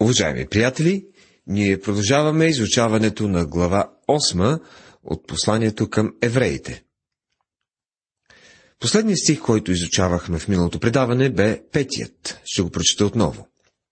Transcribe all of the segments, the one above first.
Уважаеми приятели, ние продължаваме изучаването на глава 8 от посланието към евреите. Последният стих, който изучавахме в миналото предаване, бе 5. Ще го прочета отново.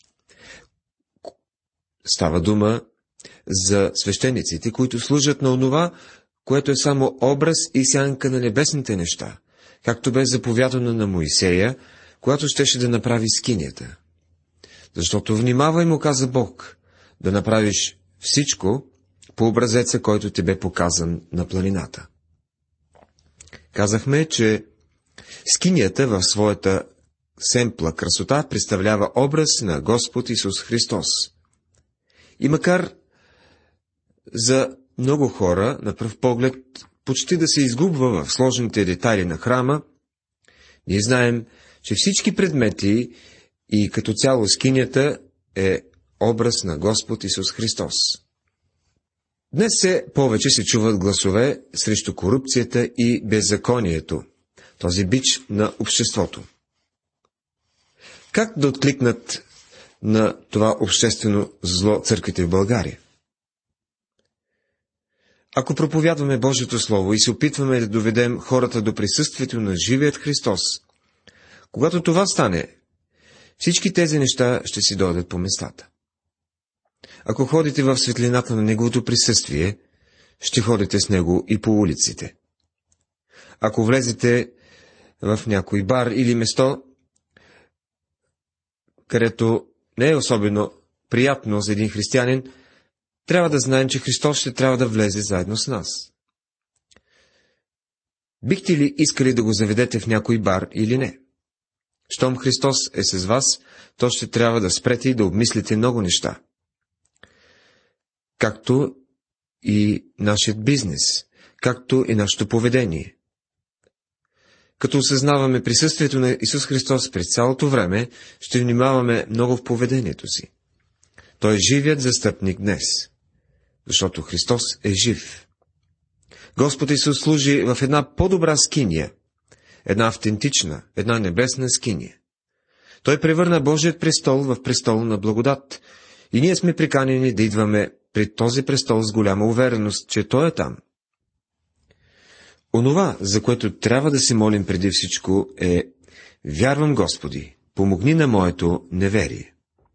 Става дума за свещениците, които служат на онова, което е само образ и сянка на небесните неща, както бе заповядано на Моисея, когато щеше да направи скинията. Защото внимавай, му каза Бог, да направиш всичко по образеца, който ти бе показан на планината. Казахме, че скинията в своята семпла красота представлява образ на Господ Исус Христос. И макар за много хора, на пръв поглед, почти да се изгубва в сложните детайли на храма, ние знаем, че всички предмети и като цяло скинията е образ на Господ Исус Христос. Днес повече се чуват гласове срещу корупцията и беззаконието, този бич на обществото. Как да откликнат на това обществено зло църквите в България? Ако проповядваме Божието Слово и се опитваме да доведем хората до присъствието на живият Христос, когато това стане, всички тези неща ще си дойдат по местата. Ако ходите в светлината на Неговото присъствие, ще ходите с Него и по улиците. Ако влезете в някой бар или место, където не е особено приятно за един християнин, трябва да знаем, че Христос ще трябва да влезе заедно с нас. Бихте ли искали да го заведете в някой бар или не? Щом Христос е с вас, то ще трябва да спрете и да обмислите много неща. Както и нашият бизнес, както и нашето поведение. Като осъзнаваме присъствието на Исус Христос през цялото време, ще внимаваме много в поведението си. Той е живият застъпник днес, защото Христос е жив. Господ Исус служи в една по-добра скиния, една автентична, една небесна скиния. Той превърна Божият престол в престол на благодат, и ние сме приканени да идваме пред този престол с голяма увереност, че Той е там. Онова, за което трябва да се молим преди всичко, е: вярвам, Господи, помогни на моето неверие.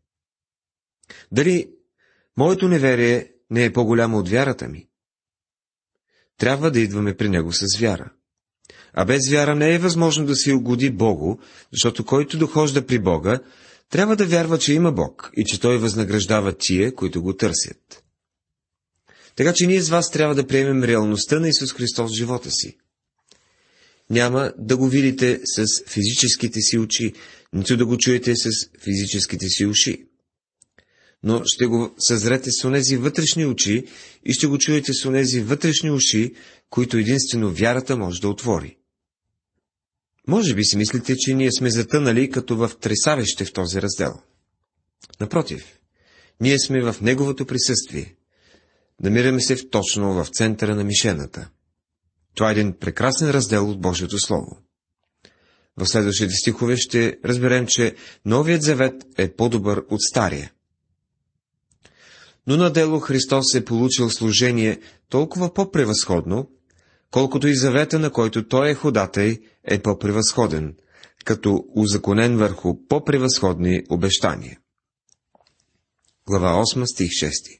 Дали моето неверие не е по-голямо от вярата ми? Трябва да идваме при Него с вяра. А без вяра не е възможно да се угоди Богу, защото който дохожда при Бога, трябва да вярва, че има Бог и че Той възнаграждава тия, които го търсят. Така че ние с вас трябва да приемем реалността на Исус Христос в живота си. Няма да го видите с физическите си очи, нито да го чуете с физическите си уши. Но ще го съзрете с онези вътрешни очи и ще го чуете с онези вътрешни уши, които единствено вярата може да отвори. Може би си мислите, че ние сме затънали като в тресавище в този раздел. Напротив, ние сме в Неговото присъствие. Намираме се точно в центъра на мишената. Това е един прекрасен раздел от Божието Слово. В следващите стихове ще разберем, че Новият завет е по-добър от Стария. Но на дело Христос е получил служение толкова по-превъзходно, колкото и завета, на който Той е ходатай, е по-превъзходен, като узаконен върху по-превъзходни обещания. Глава 8, стих 6.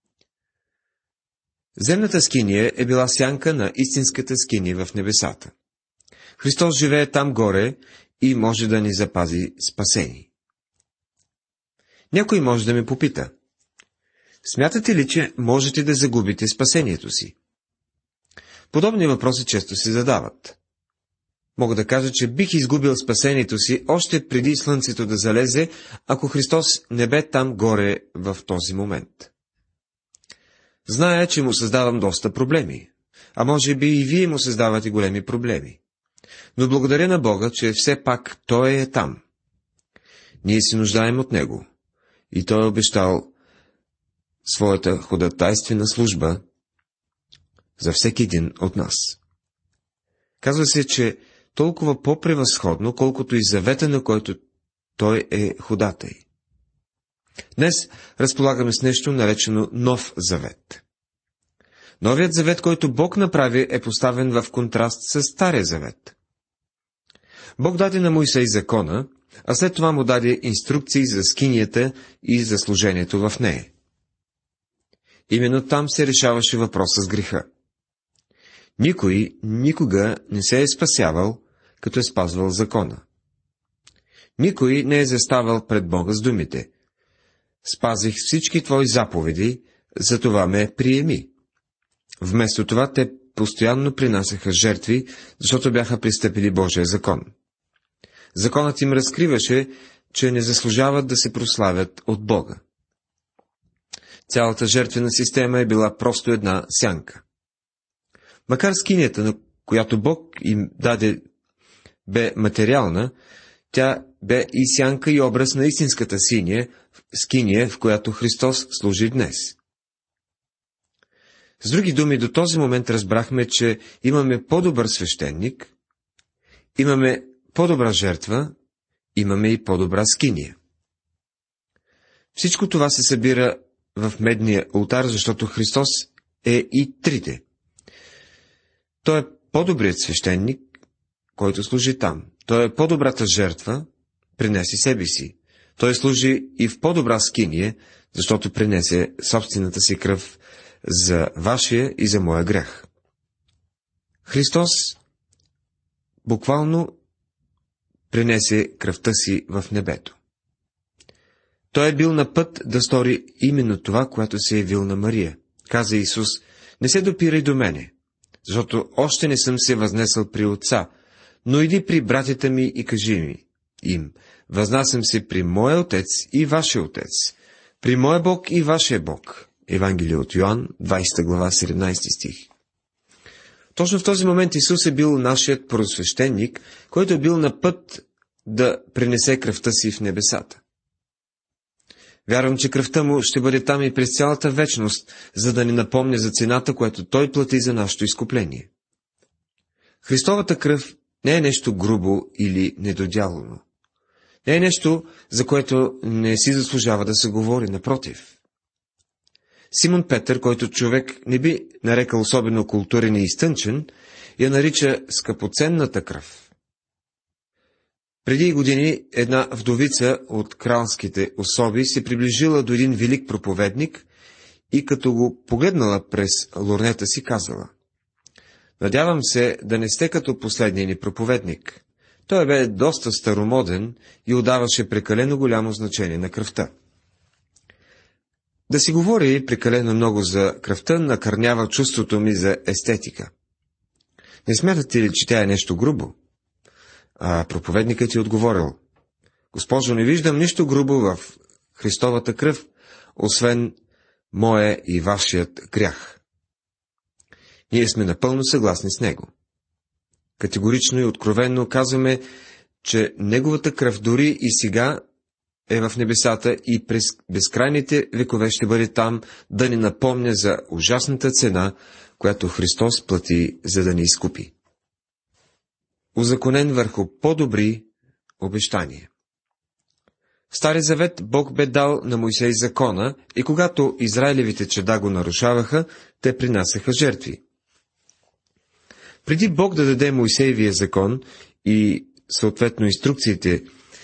Земната скиния е била сянка на истинската скиния в небесата. Христос живее там горе и може да ни запази спасени. Някой може да ме попита: смятате ли, че можете да загубите спасението си? Подобни въпроси често се задават. Мога да кажа, че бих изгубил спасението си още преди слънцето да залезе, ако Христос не бе там горе в този момент. Зная, че му създавам доста проблеми, а може би и вие му създавате големи проблеми. Но благодаря на Бога, че все пак Той е там. Ние се нуждаем от Него и Той е обещал своята ходатайствена служба за всеки един от нас. Казва се, че толкова по-превъзходно, колкото и завета, на който Той е ходатай. Днес разполагаме с нещо наречено Нов завет. Новият завет, който Бог направи, е поставен в контраст с Стария завет. Бог даде на Мойсей закона, а след това му даде инструкции за скинията и за служението в нея. Именно там се решаваше въпроса с греха. Никой никога не се е спасявал, като е спазвал закона. Никой не е заставал пред Бога с думите: спазих всички твои заповеди, затова ме приеми. Вместо това те постоянно принасяха жертви, защото бяха пристъпили Божия закон. Законът им разкриваше, че не заслужават да се прославят от Бога. Цялата жертвена система е била просто една сянка. Макар скинията, на която Бог им даде, бе материална, тя бе и сянка и образ на истинската скиния, в която Христос служи днес. С други думи, до този момент разбрахме, че имаме по-добър свещеник, имаме по-добра жертва, имаме и по-добра скиния. Всичко това се събира в медния олтар, защото Христос е и трите. Той е по-добрият свещеник, който служи там. Той е по-добрата жертва, принеси себе си. Той служи и в по-добра скиния, защото принесе собствената си кръв за вашия и за моя грях. Христос буквално принесе кръвта си в небето. Той е бил на път да стори именно това, което се е явил на Мария. Каза Исус: не се допирай до мене, защото още не съм се възнесъл при Отца, но иди при братята ми и кажи им: възнасям се при моя Отец и вашия Отец, при моя Бог и вашия Бог. Евангелие от Йоан, 20 глава, 17 стих. Точно в този момент Исус е бил нашият просвещеник, който е бил на път да принесе кръвта си в небесата. Вярвам, че кръвта му ще бъде там и през цялата вечност, за да ни напомня за цената, която той плати за нашето изкупление. Христовата кръв не е нещо грубо или недодялано. Не е нещо, за което не си заслужава да се говори, напротив. Симон Петър, който човек не би нарекал особено културен и изтънчен, я нарича скъпоценната кръв. Преди години една вдовица от кралските особи се приближила до един велик проповедник и като го погледнала през лорнета си, казала: надявам се да не сте като последния ни проповедник. Той бе доста старомоден и отдаваше прекалено голямо значение на кръвта. Да си говори прекалено много за кръвта накърнява чувството ми за естетика. Не смятате ли, че тя е нещо грубо? А проповедникът ти отговорил: госпожо, не виждам нищо грубо в Христовата кръв, освен моя и вашият грях. Ние сме напълно съгласни с него. Категорично и откровенно казваме, че неговата кръв дори и сега е в небесата и през безкрайните векове ще бъде там да ни напомня за ужасната цена, която Христос плати, за да ни изкупи. Узаконен върху по-добри обещания. В Стария завет Бог бе дал на Мойсей закона и когато израилевите чада го нарушаваха, те принасяха жертви. Преди Бог да даде Мойсеевия закон и съответно инструкциите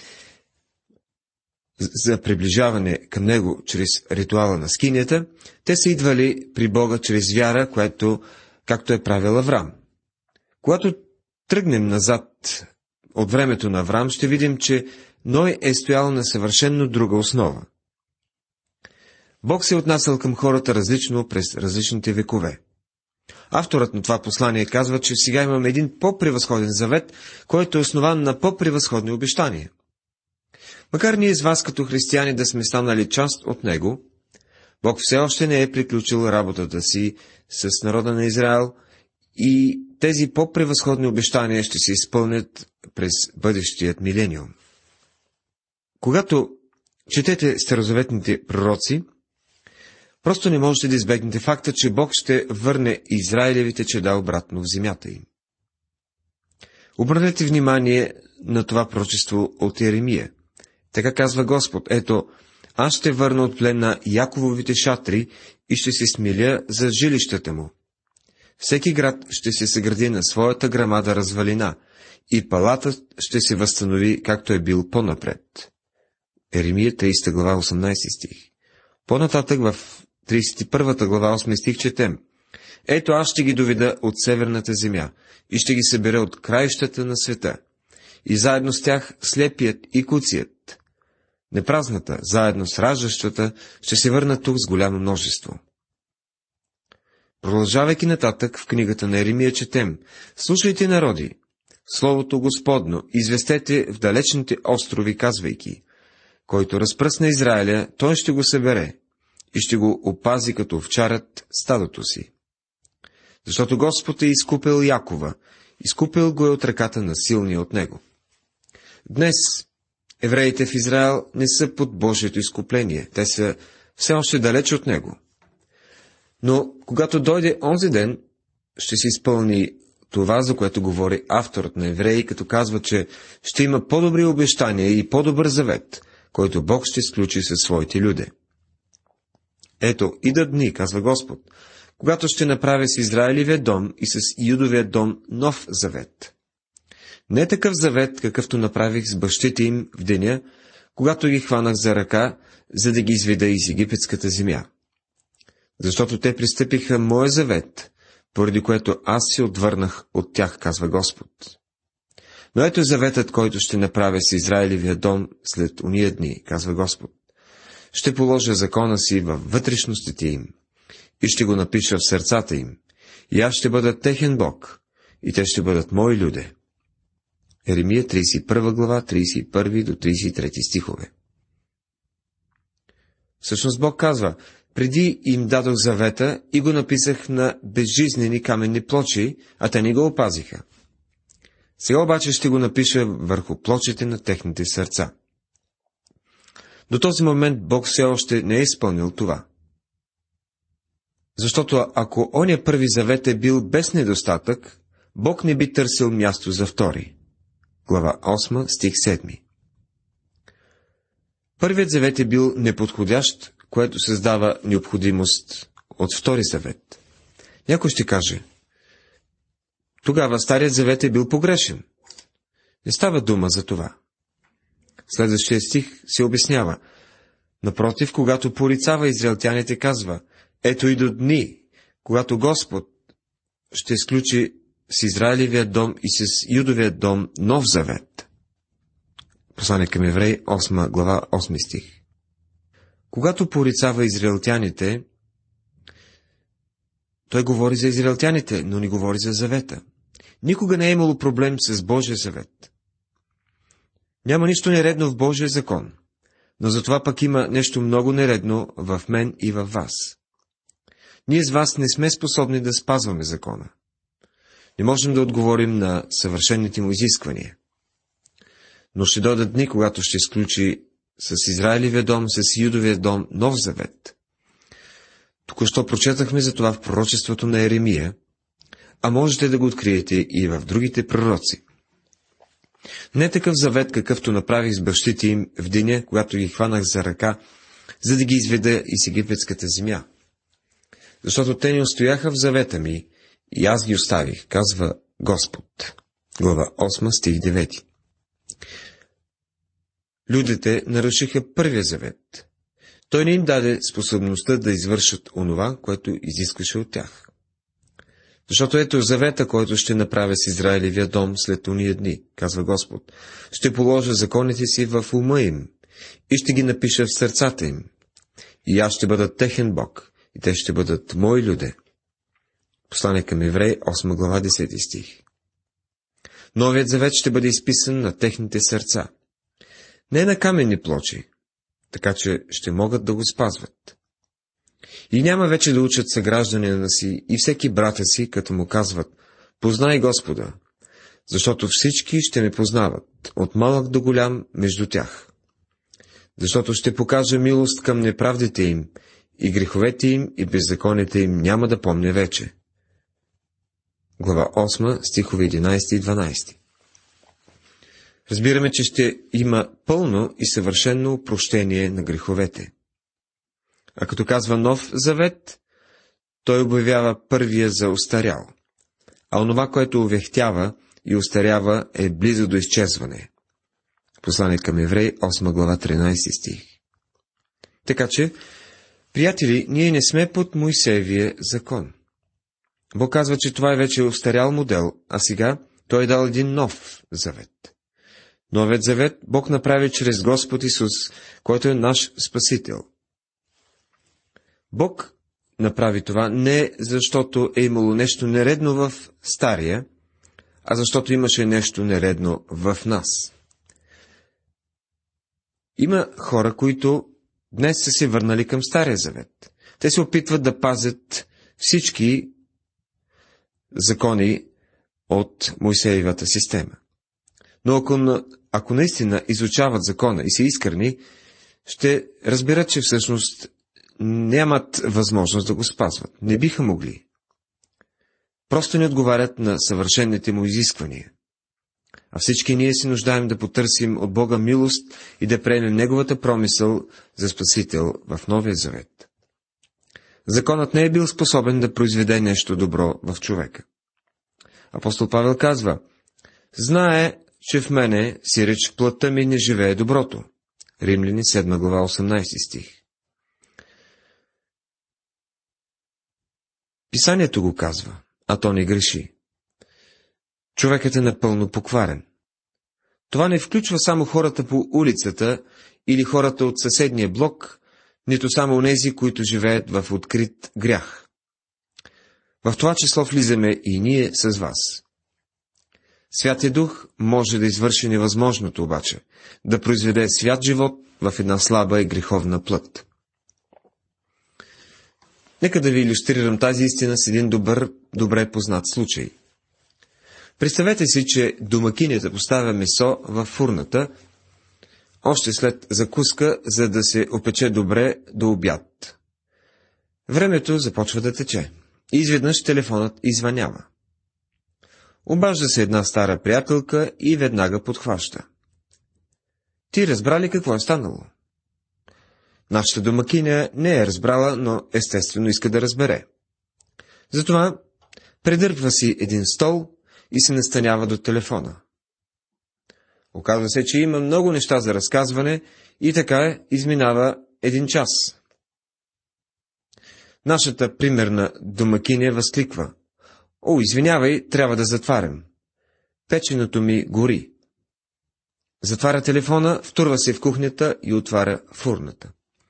за приближаване към него чрез ритуала на скинията, те са идвали при Бога чрез вяра, както е правил Аврам. Когато тръгнем назад от времето на Аврам, ще видим, че Ной е стоял на съвършенно друга основа. Бог се е отнасял към хората различно през различните векове. Авторът на това послание казва, че сега имаме един по-превъзходен завет, който е основан на по-превъзходни обещания. Макар ние с вас като християни да сме станали част от него, Бог все още не е приключил работата си с народа на Израел и тези по-превъзходни обещания ще се изпълнят през бъдещият милениум. Когато четете старозаветните пророци, просто не можете да избегнете факта, че Бог ще върне израилевите чеда обратно в земята им. Обърнете внимание на това пророчество от Еремия. Така казва Господ: ето, аз ще върна от плен на Якововите шатри и ще се смиля за жилищата му. Всеки град ще се съгради на своята грамада развалина и палата ще се възстанови, както е бил по-напред. Еремия 30 глава 18 стих. По-нататък в 31 глава 8 стих четем: ето аз ще ги доведа от северната земя и ще ги събера от краищата на света, и заедно с тях слепият и куцият. Непразната, заедно с раждащата, ще се върнат тук с голямо множество. Продължавайки нататък в книгата на Еремия четем: слушайте, народи, словото Господно, известете в далечните острови, казвайки: който разпръсне Израиля, той ще го събере и ще го опази като овчарят стадото си. Защото Господ е изкупил Якова, изкупил го е от ръката на силния от него. Днес евреите в Израел не са под Божието изкупление, те са все още далеч от него. Но когато дойде онзи ден, ще се изпълни това, за което говори авторът на Евреи, като казва, че ще има по-добри обещания и по-добър завет, който Бог ще сключи със своите люде. Ето, идат дни, казва Господ, когато ще направя с Израилевия дом и с Юдовия дом нов завет. Не такъв завет, какъвто направих с бащите им в деня, когато ги хванах за ръка, за да ги изведа из египетската земя. Защото те пристъпиха моя завет, поради което аз се отвърнах от тях, казва Господ. Но ето заветът, който ще направя с Израилевия дом след ония дни, казва Господ. Ще положа закона си във вътрешностите им и ще го напиша в сърцата им, и аз ще бъда техен Бог, и те ще бъдат мои люде. Еремия 31 глава, 31 до 33 стихове. Всъщност Бог казва: преди им дадох завета и го написах на безжизнени каменни плочи, а те не го опазиха. Сега обаче ще го напиша върху плочите на техните сърца. До този момент Бог все още не е изпълнил това. Защото ако оня първи завет е бил без недостатък, Бог не би търсил място за втори. Глава 8, стих 7. Първият завет е бил неподходящ, което създава необходимост от втори завет. Някой ще каже: тогава старият завет е бил погрешен. Не става дума за това. Следващия стих се обяснява: напротив, когато порицава израелтяните, казва: ето и до дни, когато Господ ще сключи с Израилевия дом и с Юдовия дом нов завет. Послание към Евреи, 8 глава, 8 стих. Когато порицава израелтяните, той говори за израелтяните, но не говори за завета. Никога не е имало проблем с Божия завет. Няма нищо нередно в Божия закон, но затова пък има нещо много нередно в мен и във вас. Ние с вас не сме способни да спазваме закона. Не можем да отговорим на съвършените му изисквания. Но ще дойдат дни, когато ще изключи с Израилевия дом, с Юдовия дом нов завет. Току-що прочетахме за това в пророчеството на Еремия, а можете да го откриете и в другите пророци. Не такъв завет, какъвто направих с бащите им в деня, когато ги хванах за ръка, за да ги изведа из египетската земя. Защото те не устояха в завета ми, и аз ги оставих, казва Господ. Глава 8, стих 9. Людите нарушиха първия завет. Той не им даде способността да извършат онова, което изискваше от тях. Защото ето завета, който ще направя с Израилевия дом след ония дни, казва Господ. Ще положа законите си в ума им и ще ги напиша в сърцата им. И аз ще бъда техен Бог, и те ще бъдат мои люде. Послание към Евреи, 8 глава, 10 стих. Новият завет ще бъде изписан на техните сърца. Не на каменни плочи, така че ще могат да го спазват. И няма вече да учат съгражданина си и всеки брата си, като му казват: познай Господа, защото всички ще ме познават, от малък до голям между тях. Защото ще покажа милост към неправдите им, и греховете им и беззаконите им няма да помня вече. Глава 8, стихове 11 и 12. разбираме, че ще има пълно и съвършено прощение на греховете. А като казва Нов завет, той обявява първия за остарял, а онова, което увехтява и остарява, е близо до изчезване. Послание към Евреи, 8 глава, 13 стих. Така че, приятели, ние не сме под Моисеевия закон. Бог казва, че това е вече остарял модел, а сега той е дал един нов завет. Новият завет Бог направи чрез Господ Исус, който е наш Спасител. Бог направи това не защото е имало нещо нередно в стария, а защото имаше нещо нередно в нас. Има хора, които днес са се върнали към Стария завет. Те се опитват да пазят всички закони от Моисеевата система. Но ако наистина изучават закона и са искрени, ще разберат, че всъщност нямат възможност да го спазват. Не биха могли. Просто не отговарят на съвършените му изисквания. А всички ние се нуждаем да потърсим от Бога милост и да приемем Неговата промисъл за Спасител в Новия завет. Законът не е бил способен да произведе нещо добро в човека. Апостол Павел казва: знае, че в мене, сиреч в плътта ми, не живее доброто. Римляни 7 глава 18 стих. Писанието го казва, а то не греши. Човекът е напълно покварен. Това не включва само хората по улицата или хората от съседния блок, нито само онези, които живеят в открит грях. В това число влизаме и ние с вас. Святия Дух може да извърши невъзможното обаче, да произведе свят живот в една слаба и греховна плът. Нека да ви илюстрирам тази истина с един добре познат случай. Представете си, че домакинята поставя месо във фурната, още след закуска, за да се опече добре до обяд. Времето започва да тече и изведнъж телефонът извънява. Обажда се една стара приятелка и веднага подхваща. Ти разбра ли какво е станало? Нашата домакиня не е разбрала, но естествено иска да разбере. Затова предърпва си един стол и се настанява до телефона. Оказва се, че има много неща за разказване и така изминава един час. Нашата примерна домакиня възкликва: о, извинявай, трябва да затварям. Печеното ми гори. Затваря телефона, втурва се в кухнята и отваря фурната.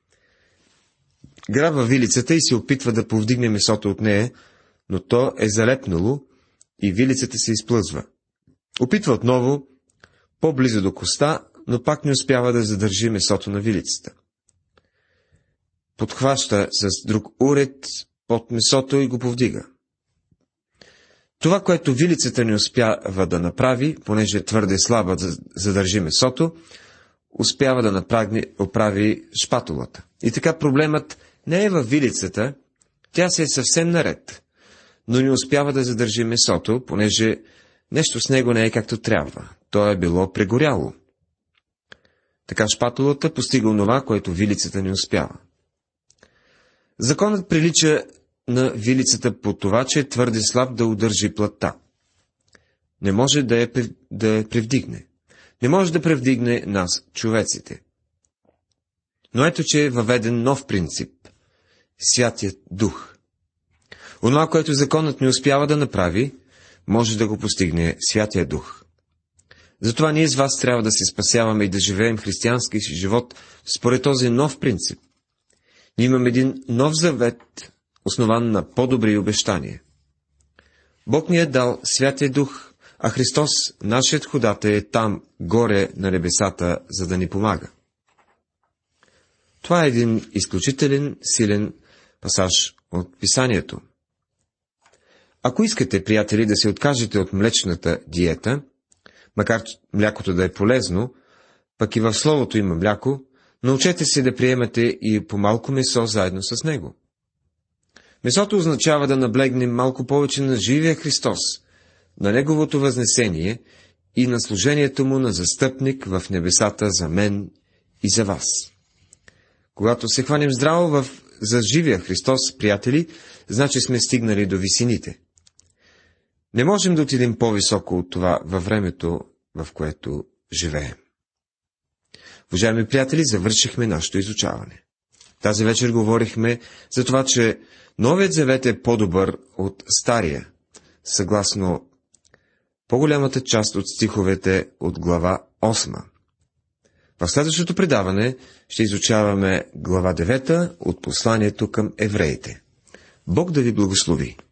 Грабва вилицата и се опитва да повдигне месото от нея, но то е залепнало и вилицата се изплъзва. Опитва отново, по-близо до коста, но пак не успява да задържи месото на вилицата. Подхваща с друг уред под месото и го повдига. Това, което вилицата не успява да направи, понеже е твърде слаба да задържи месото, успява да оправи шпатулата. И така проблемът не е във вилицата, тя се е съвсем наред, но не успява да задържи месото, понеже нещо с него не е както трябва. То е било прегоряло. Така шпатулата постига онова, което вилицата не успява. Законът прилича на вилицата по това, че е твърде слаб да удържи плътта. Не може да я превдигне. Не може да превдигне нас, човеците. Но ето, че е въведен нов принцип – Святият Дух. Онова, което законът не успява да направи, може да го постигне Святия Дух. Затова ние с вас трябва да се спасяваме и да живеем християнски си живот според този нов принцип. Ние имаме един нов завет, основан на по-добри обещания. Бог ни е дал Святия Дух, а Христос, нашият ходател, е там, горе на небесата, за да ни помага. Това е един изключителен, силен пасаж от Писанието. Ако искате, приятели, да се откажете от млечната диета, макар млякото да е полезно, пък и в Словото има мляко, научете се да приемате и по малко месо заедно с него. Месото означава да наблегнем малко повече на живия Христос, на Неговото възнесение и на служението му на застъпник в небесата за мен и за вас. Когато се хванем здраво за живия Христос, приятели, значи сме стигнали до висините. Не можем да отидем по-високо от това във времето, в което живеем. Уважаеми приятели, завършихме нашето изучаване. Тази вечер говорихме за това, че Новият завет е по-добър от Стария, съгласно по-голямата част от стиховете от глава 8. В следващото предаване ще изучаваме глава 9 от посланието към евреите. Бог да ви благослови!